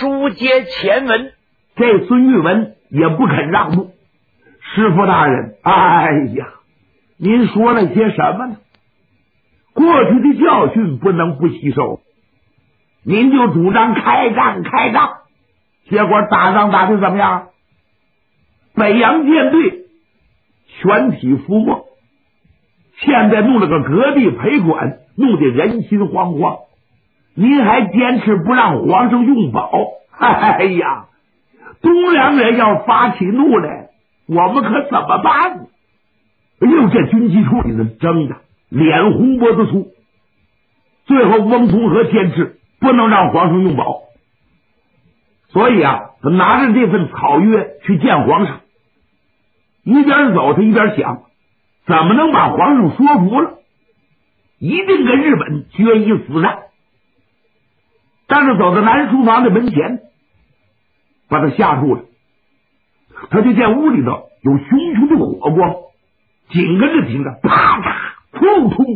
书接前文。 这孙玉文也不肯让步。师傅大人，哎呀，您说了些什么呢？过去的教训不能不吸收，您就主张开战，结果打仗打的怎么样？北洋舰队全体覆没，现在弄了个割地赔款，弄得人心惶惶。您还坚持不让皇上用宝？哎呀，东凉人要发起怒来，我们可怎么办呢？哎呦，这军机处里头争的脸红脖子粗。最后翁同龢坚持不能让皇上用宝，所以啊，他拿着这份草约去见皇上，一边走他一边想，怎么能把皇上说服了，一定跟日本决一死战。但是走到南书房的门前，把他吓住了。他就见屋里头有熊熊的火光，紧跟着听着啪嚓突突，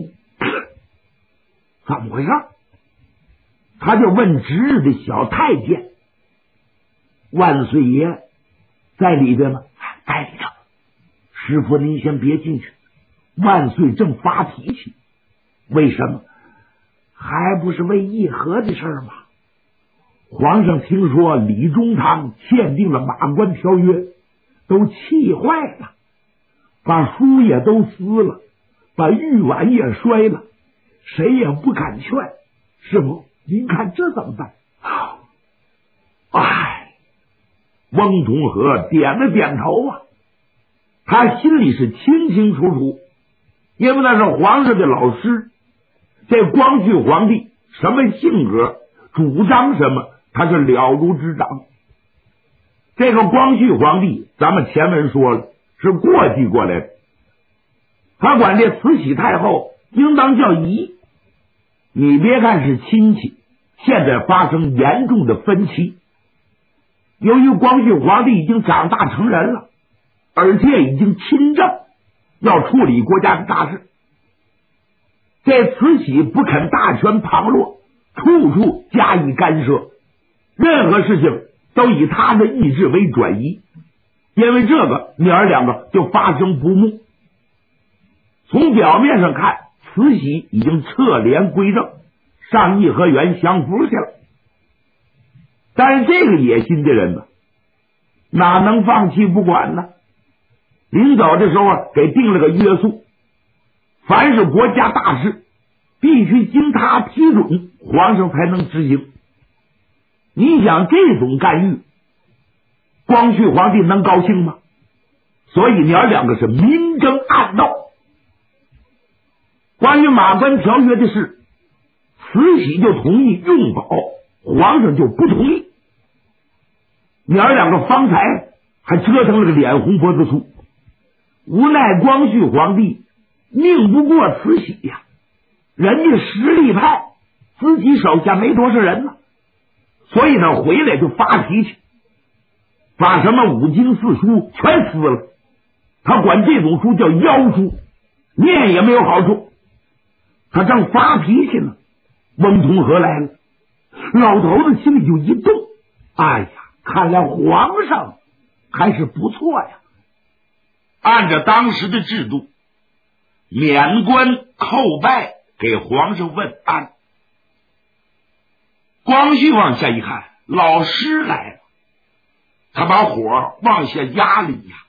怎么回事？他就问值日的小太监：“万岁爷在里边吗？”“在里头。”“师傅您先别进去，万岁正发脾气。”“为什么？还不是为议和的事吗？皇上听说李中堂签订了马关条约，都气坏了，把书也都撕了，把玉碗也摔了，谁也不敢劝。师傅您看这怎么办？”“哎。”翁同龢点了点头啊，他心里是清清楚楚，因为那是皇上的老师，这光绪皇帝什么性格，主张什么，他是了如指掌。这个光绪皇帝咱们前文说了，是过继过来的，他管这慈禧太后应当叫姨。你别看是亲戚，现在发生严重的分歧。由于光绪皇帝已经长大成人了，而且已经亲政，要处理国家的大事，这慈禧不肯大权旁落，处处加以干涉，任何事情都以他的意志为转移，因为这个娘儿两个就发生不睦。从表面上看，慈禧已经撤帘归正，上颐和园享福去了，但是这个野心的人呢，哪能放弃不管呢？临走的时候给定了个约束，凡是国家大事必须经他批准，皇上才能执行。你想这种干预，光绪皇帝能高兴吗？所以娘儿两个是明争暗斗。关于马关条约的事，慈禧就同意用宝，皇上就不同意。娘儿两个方才还折腾了个脸红脖子粗，无奈光绪皇帝拧不过慈禧呀，人家实力派，自己手下没多少人呢，所以呢回来就发脾气，把什么五经四书全撕了。他管这种书叫妖书，念也没有好处。他正发脾气呢，翁同龢来了，老头子心里就一动，哎呀，看来皇上还是不错呀。 按照当时的制度，免官叩拜给皇上问安。光绪往下一看，老师来了，他把火往下压了一压。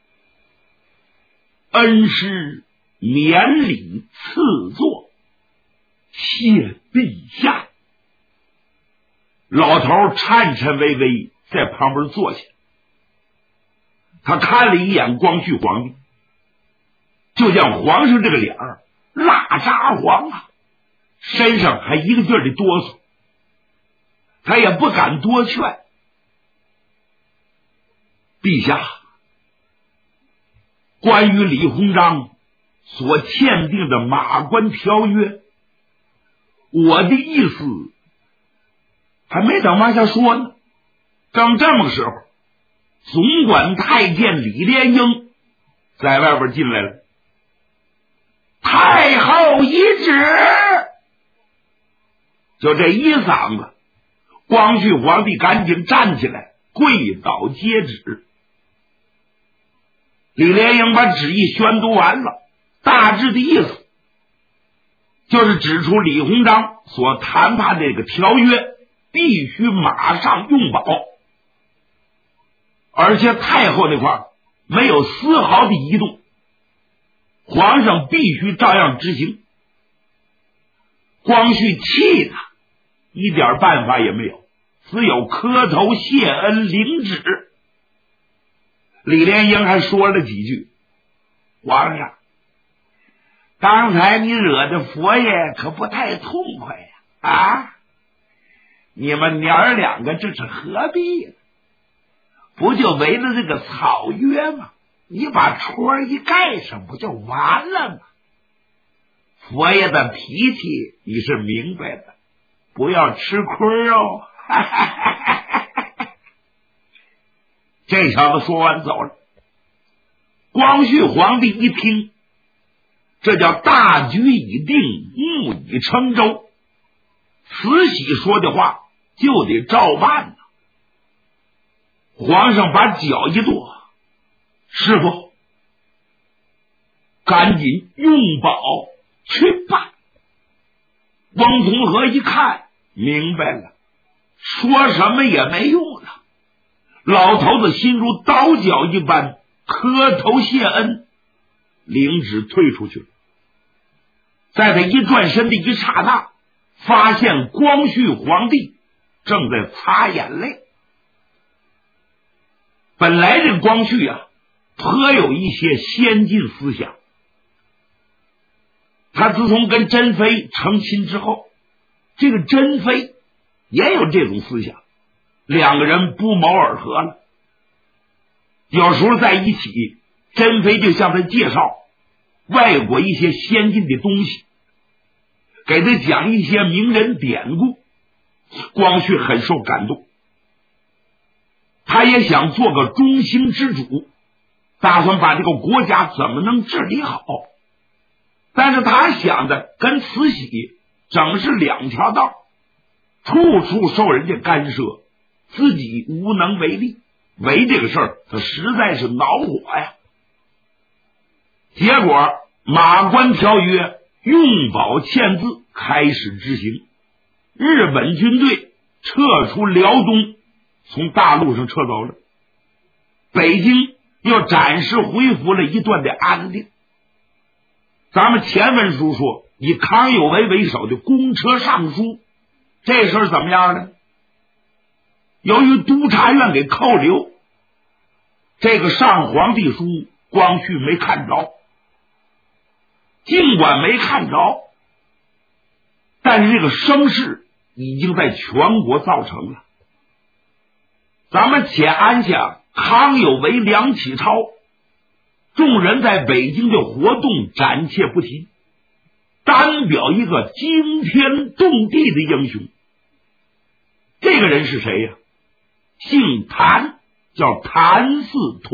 恩师免礼赐座，谢陛下。老头颤颤巍巍在旁边坐下，他看了一眼光绪皇帝，就见皇上这个脸儿蜡渣黄啊，身上还一个劲儿的哆嗦，他也不敢多劝。陛下，关于李鸿章所签订的马关条约，我的意思还没等往下说呢，正这么个时候，总管太监李莲英在外边进来了。太后懿旨！就这一嗓子， 光绪皇帝赶紧站起来跪倒接旨。李莲英把旨意宣读完了，大致的意思就是指出李鸿章所谈判的这个条约必须马上用保，而且太后那块没有丝毫的移动，皇上必须照样执行。光绪气的一点办法也没有，只有磕头谢恩领旨。李莲英还说了几句：皇上，刚才你惹得佛爷可不太痛快呀！啊，你们娘儿两个这是何必呢？不就为了这个草约吗？你把戳一盖上不就完了吗？佛爷的脾气你是明白的，不要吃亏哦。这小子说完走了。光绪皇帝一听，这叫大局已定，木已成舟，慈禧说的话就得照办呢。皇上把脚一跺：师傅，赶紧用宝去办。翁同龢一看明白了，说什么也没用了。老头子心如刀绞一般，磕头谢恩，领旨退出去了。在他一转身的一刹那，发现光绪皇帝正在擦眼泪。本来这光绪啊，颇有一些先进思想。他自从跟珍妃成亲之后，这个珍妃也有这种思想，两个人不谋而合了。有时候在一起，珍妃就向他介绍外国一些先进的东西，给他讲一些名人典故。光绪很受感动，他也想做个中兴之主，打算把这个国家怎么能治理好。但是他想的跟慈禧整是两条道，处处受人家干涉，自己无能为力，为这个事儿他实在是恼火呀。结果马关条约用保签字开始执行，日本军队撤出辽东，从大陆上撤走了，北京又暂时恢复了一段的安定。咱们前文书说，以康有为为首的公车上书，这事儿怎么样呢？由于督察院给扣留，这个上皇帝书光绪没看着。尽管没看着，但是这个声势已经在全国造成了。咱们且按下康有为、梁启超众人在北京的活动暂且不提，单表一个惊天动地的英雄。这个人是谁呀？姓谭，叫谭嗣同。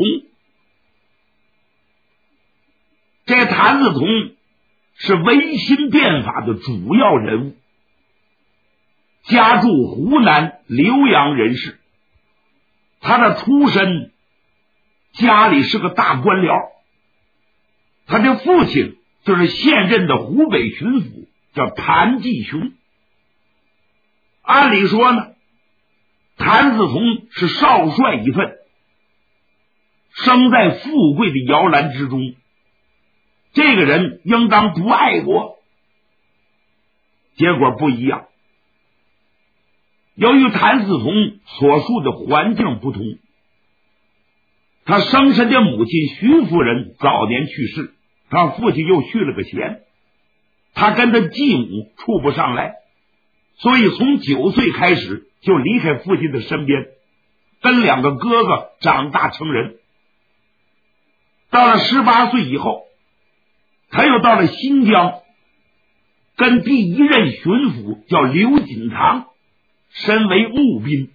这谭嗣同是维新变法的主要人物，家住湖南浏阳人士。他的出身，家里是个大官僚，他的父亲就是现任的湖北巡抚，叫谭继雄。按理说呢，谭嗣同是少帅一份，生在富贵的摇篮之中，这个人应当不爱国。结果不一样，由于谭嗣同所处的环境不同，他生身的母亲徐夫人早年去世，他父亲又续了个弦，他跟他继母处不上来，所以从9岁开始就离开父亲的身边，跟2个哥哥长大成人。到了18岁以后，他又到了新疆，跟第1任巡抚叫刘锦堂身为募兵。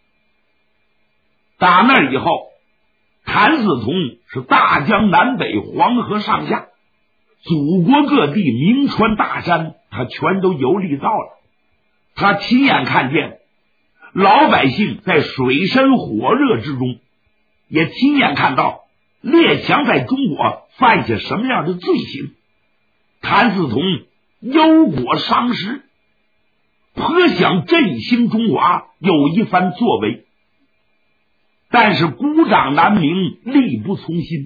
打那以后，谭嗣同是大江南北、黄河上下，祖国各地名川大山他全都游历到了。他亲眼看见老百姓在水深火热之中，也亲眼看到列强在中国犯下什么样的罪行。谭嗣同忧国伤时，颇想振兴中华，有一番作为，但是孤掌难鸣，力不从心，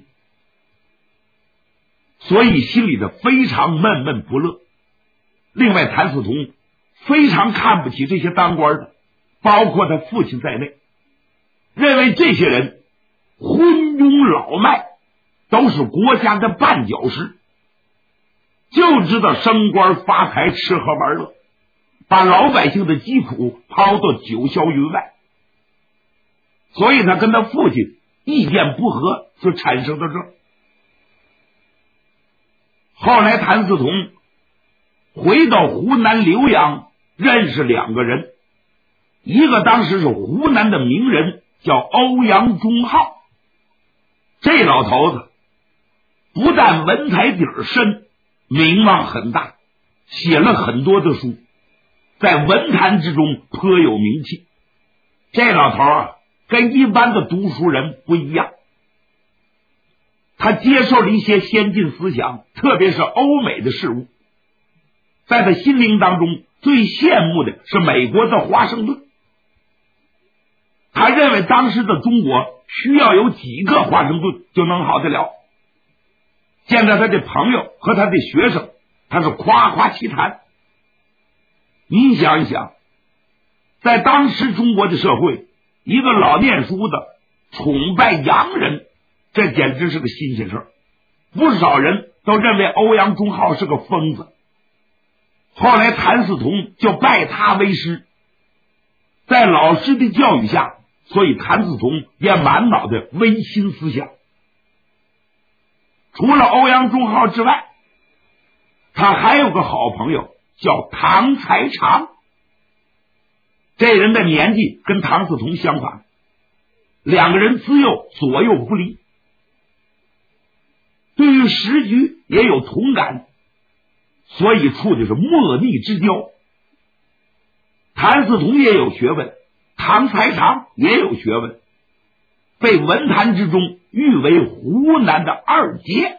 所以心里的非常闷闷不乐。另外，谭嗣同非常看不起这些当官的，包括他父亲在内，认为这些人昏庸老迈，都是国家的绊脚石，就知道升官发财，吃喝玩乐，把老百姓的疾苦抛到九霄云外。所以他跟他父亲意见不合，就产生到这儿。后来谭嗣同回到湖南浏阳，认识两个人，一个当时是湖南的名人，叫欧阳中浩。这老头子不但文采底儿深，名望很大，写了很多的书，在文坛之中颇有名气。这老头啊，跟一般的读书人不一样，他接受了一些先进思想，特别是欧美的事物。在他心灵当中，最羡慕的是美国的华盛顿。他认为当时的中国需要有几个华盛顿就能好得了。见到他的朋友和他的学生，他是夸夸其谈。你想一想，在当时中国的社会，一个老念书的崇拜洋人，这简直是个新鲜事。不少人都认为欧阳中浩是个疯子。后来谭嗣同就拜他为师，在老师的教育下，所以谭嗣同也满脑的微心思想。除了欧阳中浩之外，他还有个好朋友叫唐才常。这人的年纪跟唐嗣同相反，两个人自幼左右不离，对于时局也有同感，所以处的是莫逆之交。谭嗣同也有学问，唐才常也有学问，被文坛之中誉为湖南的二杰。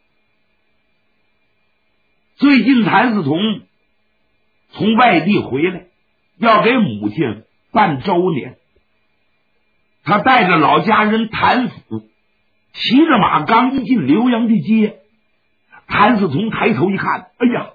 最近谭嗣同从外地回来，要给母亲办周年，他带着老家人谭府，骑着马刚一进浏阳的街，谭嗣同抬头一看，哎呀，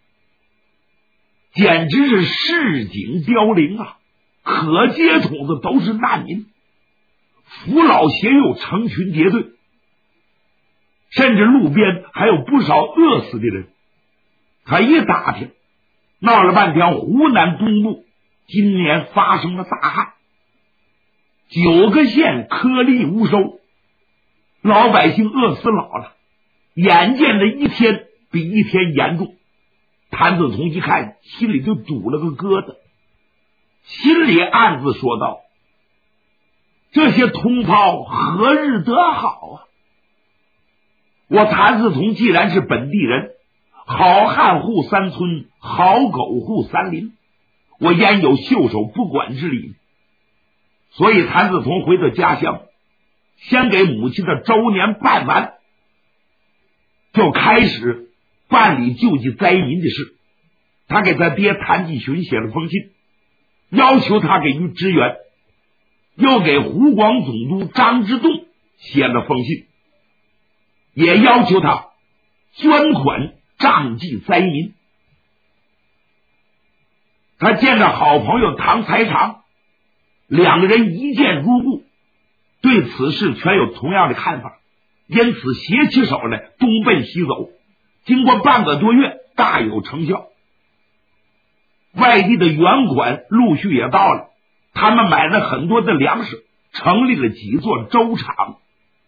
简直是市井凋零啊！可街筒子都是难民，扶老携幼成群结队，甚至路边还有不少饿死的人。他一打听，闹了半天，湖南东部今年发生了大旱，9个县颗粒无收，老百姓饿死老了，眼见着一天比一天严重。谭嗣同一看，心里就堵了个疙瘩，心里暗自说道：这些同胞何日得好啊？我谭嗣同既然是本地人，好汉护三村，好狗护三林，我焉有袖手不管之理？所以谭嗣同回到家乡，先给母亲的周年办完，就开始办理救济灾民的事。他给他爹谭继群写了封信，要求他给予支援，又给湖广总督张之洞写了封信，也要求他捐款赈济灾民。他见着好朋友唐才常，两个人一见如故，对此事全有同样的看法，因此携起手来东奔西走，经过半个多月大有成效。外地的援款陆续也到了，他们买了很多的粮食，成立了几座粥厂。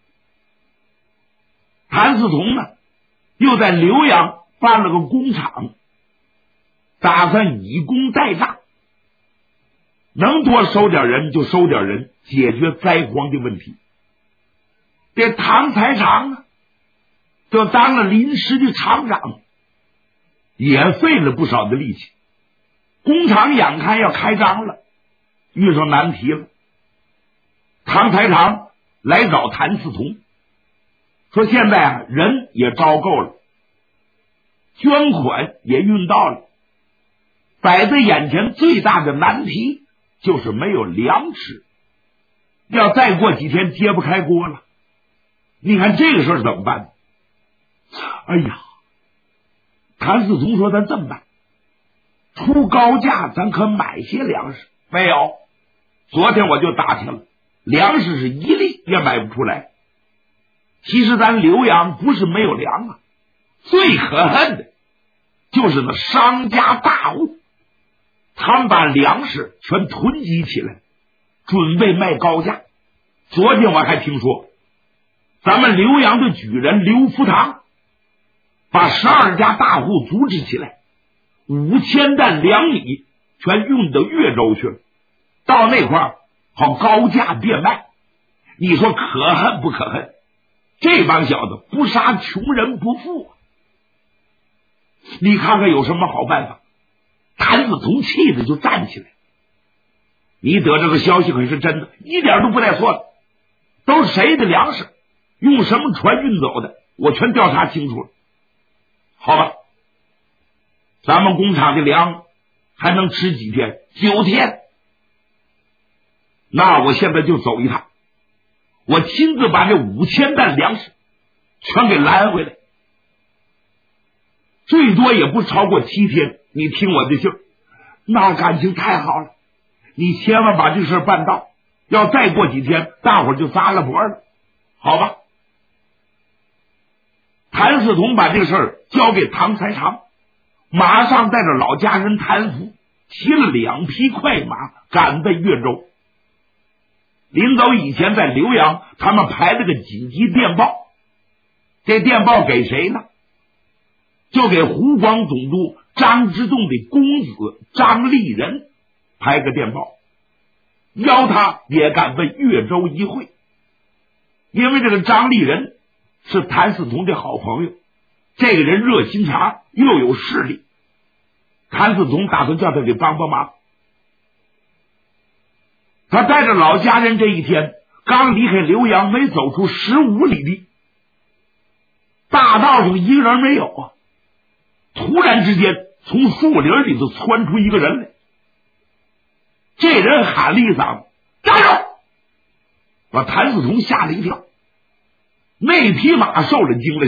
谭嗣同呢，又在浏阳办了个工厂，打算以工代诈，能多收点人就收点人，解决灾荒的问题。这唐才常呢，就当了临时的厂长，也费了不少的力气。工厂眼看要开张了， 遇上难题了。唐才常来找谭嗣同，说现在啊人也招够了，捐款也运到了，摆在眼前最大的难题就是没有粮食，要再过几天揭不开锅了。你看这个事儿怎么办？哎呀，谭嗣同说咱这么办，出高价咱可买些粮食。没有，昨天我就打听了，粮食是一粒也买不出来。其实咱浏阳不是没有粮啊，最可恨的就是那商家大户，他们把粮食全囤积起来，准备卖高价。昨天我还听说咱们浏阳的举人刘福堂把12家大户组织起来，5000担粮米全运到越州去了，到那块儿好高价变卖。你说可恨不可恨？这帮小子不杀穷人不富啊！你看看有什么好办法？谭嗣同气的就站起来，你得这个消息可是真的，一点都不带错的，都是谁的粮食，用什么船运走的，我全调查清楚了。好吧，咱们工厂的粮还能吃几天？9天。那我现在就走一趟，我亲自把这5000担粮食全给拦回来，最多也不超过7天。你听我的信儿，那感情太好了，你千万把这事办到，要再过几天大伙儿就砸了脖了，好吧？谭嗣同把这个事儿交给唐才常，马上带着老家人谭福骑了2匹快马赶奔越州。临走以前，在浏阳他们排了个紧急电报，这电报给谁呢？就给湖广总督张之洞的公子张立仁排个电报，邀他也赶奔越州一会。因为这个张立仁是谭嗣同的好朋友，这个人热心肠又有势力，谭嗣同打算叫他给帮帮忙。他带着老家人这一天刚离开浏阳，没走出15里地，大道上一个人没有啊！突然之间从树林里头窜出一个人来，这人喊了一嗓子站住，把谭嗣同吓了一跳。那匹马受了惊了，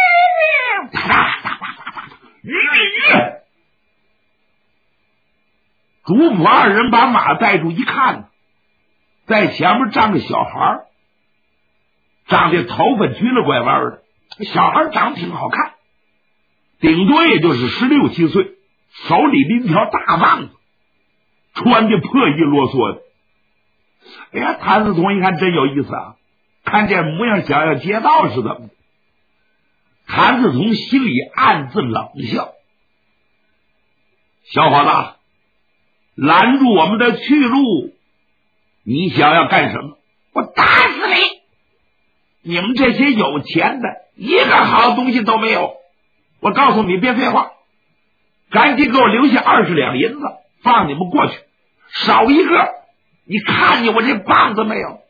主仆2人把马带住一看，在前面站个小孩，长得头发撅了拐弯的，小孩长得挺好看，顶多也就是16、17岁，手里拎条大棒子，穿的破衣啰嗦的。哎呀，谭嗣同一看真有意思啊，看这模样想要劫道似的。谭嗣同心里暗自冷笑，小伙子，拦住我们的去路，你想要干什么？我打死你！你们这些有钱的一个好东西都没有，我告诉你别废话，赶紧给我留下20两银子放你们过去，少一个你看见我这棒子没有？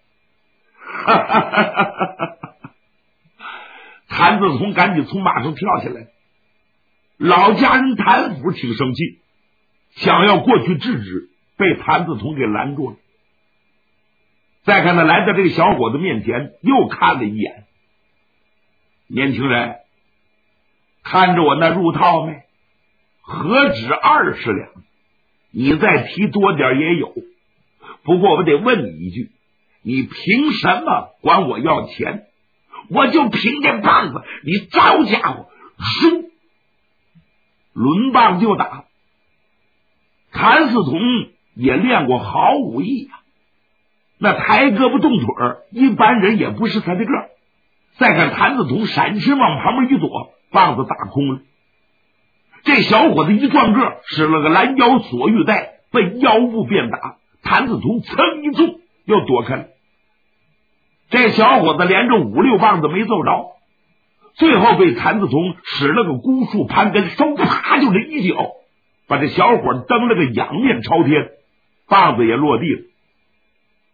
谭嗣同赶紧从马上跳下来，老家人谭府挺生气，想要过去制止，被谭嗣同给拦住了。再看他来到这个小伙子面前，又看了一眼，年轻人，看着我那入套没？何止20两，你再提多点也有。不过我得问你一句，你凭什么管我要钱？我就凭这棒子，你招家伙，咻，抡棒就打。谭嗣同也练过好武艺啊，那抬胳膊动腿儿，一般人也不是他的个儿。再看谭嗣同闪身往旁边一躲，棒子打空了。这小伙子一转个，使了个拦腰锁玉带，奔腰部便打。谭嗣同噌一纵，又躲开了。这小伙子连着5、6棒子没揍着，最后被谭嗣同使了个孤树盘根，手啪就是一脚，把这小伙蹬了个仰面朝天，棒子也落地了，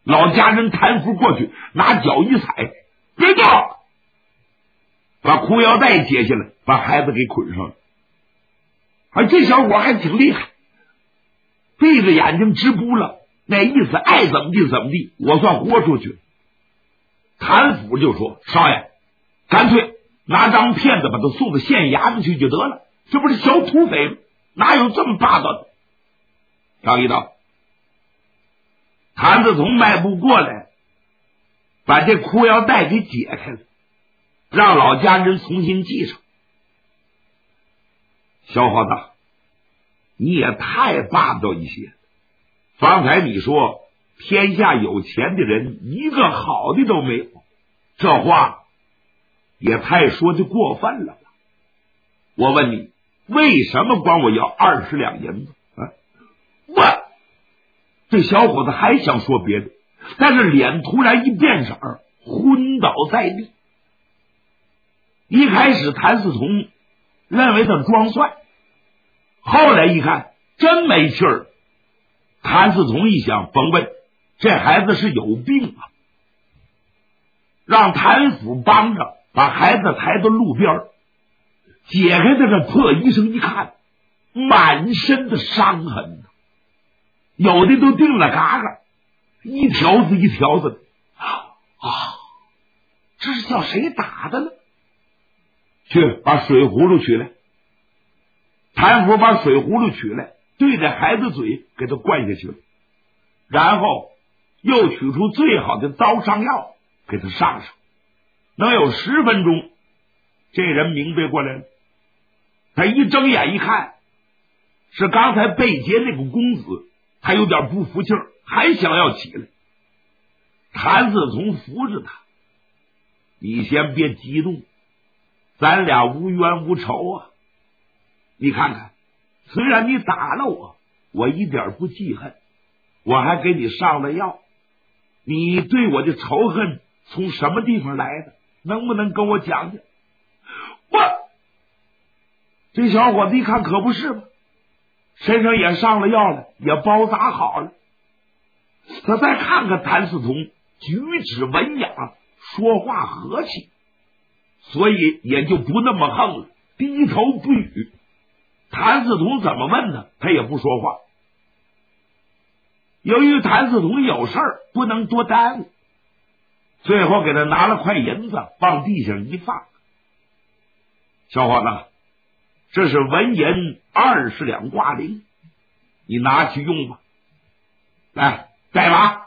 老家人谭福过去，拿脚一踩，别动，把裤腰带解下来，把孩子给捆上了。这小伙还挺厉害，闭着眼睛直扑了，那意思爱怎么地怎么地，我算豁出去。谭府就说：“少爷，干脆拿张骗子把他送到县衙门去就得了，这不是小土匪吗？哪有这么霸道的？”张一道，谭子从迈步过来，把这裤腰带给解开了，让老家人重新系上。小伙子，你也太霸道一些。方才你说天下有钱的人一个好的都没有，这话也太说的过分了吧？我问你，为什么管我要20两银子？问！这小伙子还想说别的，但是脸突然一变色，昏倒在地。一开始谭嗣同认为他装蒜，后来一看真没气儿。谭嗣同一想，甭问，这孩子是有病啊！让谭府帮着把孩子抬到路边，解开他这破衣裳一看，满身的伤痕，有的都定了嘎嘎，一条子一条子的。这是叫谁打的呢？去把水葫芦取来。谭府把水葫芦取来，对着孩子嘴给他灌下去了，然后又取出最好的刀伤药给他上上。能有10分钟，这人明白过来了。他一睁眼一看，是刚才被劫那个公子，他有点不服气儿，还想要起来。谭嗣同扶着他：“你先别激动，咱俩无冤无仇啊！你看看，虽然你打了我，我一点不记恨，我还给你上了药。你对我的仇恨从什么地方来的？能不能跟我讲讲？”这小伙子一看，可不是嘛，身上也上了药了，也包扎好了。他再看看谭嗣同，举止文雅，说话和气，所以也就不那么横了，低头不语。谭嗣同怎么问他，他也不说话。由于谭嗣同有事儿，不能多耽误，最后给他拿了块银子，往地上一放：“小伙子，这是文银20两挂零，你拿去用吧。来，带马。”